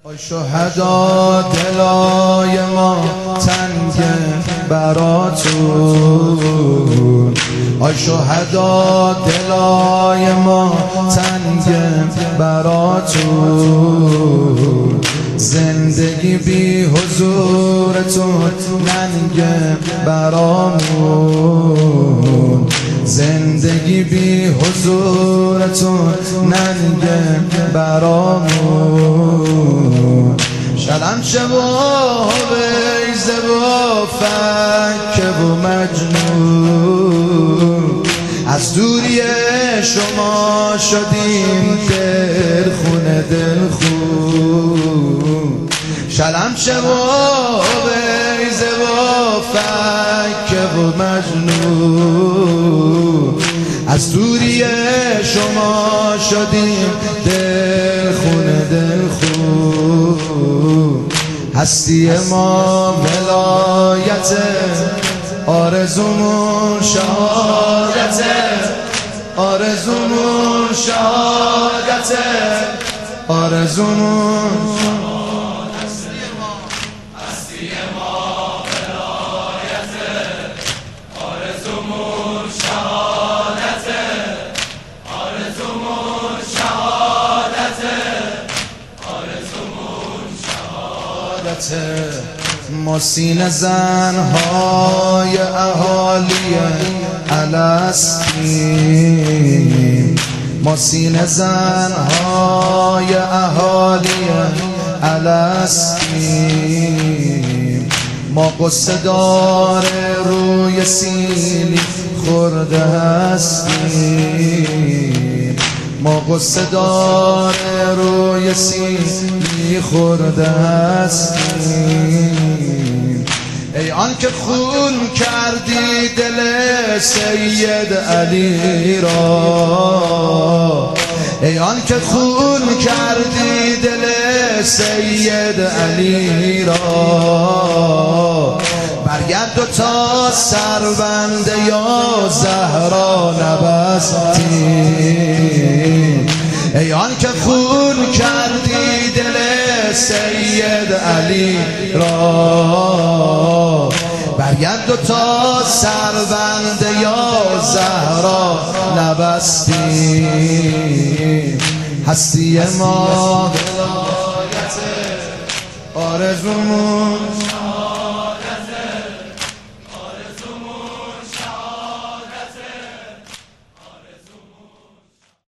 ای شهدا دلای ما تنگ براتون، ای شهدا دلای ما تنگ براتون، زندگی بی حضورتون ننگ برامون، زندگی بی حضورتون ننگ برامون. شلم شب و بیزه و فکه و مجنون، از دوری شما شدیم دلخونه دلخون. شلم شب و بیزه و فکه و مجنون، از دوری شما شدیم دلخونه دلخون. هستی ما ولایت، آرزومون شهادت، آرزومون شهادت، آرزومون ما سینه زنهای اهالی الستیم، ما سینه زنهای اهالی الستیم، ما قصه دار روی سیلی خورده هستیم، ما قصه دار روی سیلی خورده هستیم. ای آن که خون کردی دل سید علی را، ای آن که خون کردی دل سید علی را، برگرد و تا سربند یا زهرا نبستی. ای آن که خون کردی دل سید علی را، برگرد و تا سربند یا زهرا نبستی. هستی ما ولایت، آرزومون